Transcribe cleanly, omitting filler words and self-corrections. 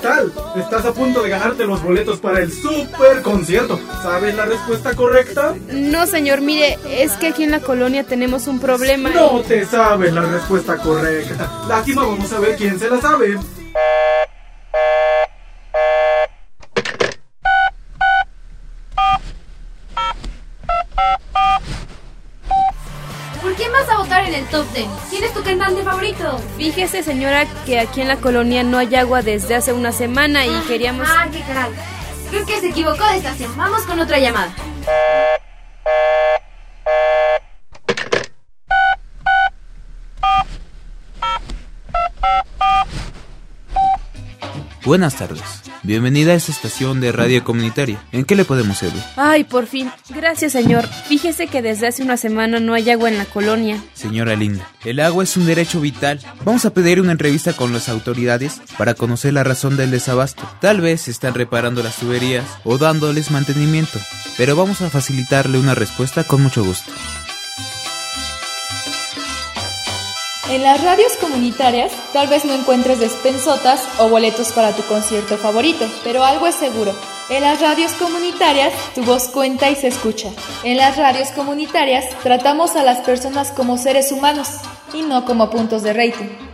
tal? Estás a punto de ganarte los boletos para el super concierto. ¿Sabes la respuesta correcta? No, señor, mire, es que aquí en la colonia tenemos un problema. No te sabes la respuesta correcta. Lástima, vamos a ver quién se la sabe. ¿Por quién vas a votar en el top 10? ¿Quién es tu cantante favorito? Fíjese, señora, que aquí en la colonia no hay agua desde hace una semana y queríamos... qué caray. Creo que se equivocó de estación. Vamos con otra llamada. Buenas tardes. Bienvenida a esta estación de radio comunitaria. ¿En qué le podemos servir? Ay, por fin. Gracias, señor. Fíjese que desde hace una semana no hay agua en la colonia. Señora linda, el agua es un derecho vital. Vamos a pedir una entrevista con las autoridades para conocer la razón del desabasto. Tal vez están reparando las tuberías o dándoles mantenimiento, pero vamos a facilitarle una respuesta con mucho gusto. En las radios comunitarias tal vez no encuentres despensotas o boletos para tu concierto favorito, pero algo es seguro. En las radios comunitarias tu voz cuenta y se escucha. En las radios comunitarias tratamos a las personas como seres humanos y no como puntos de rating.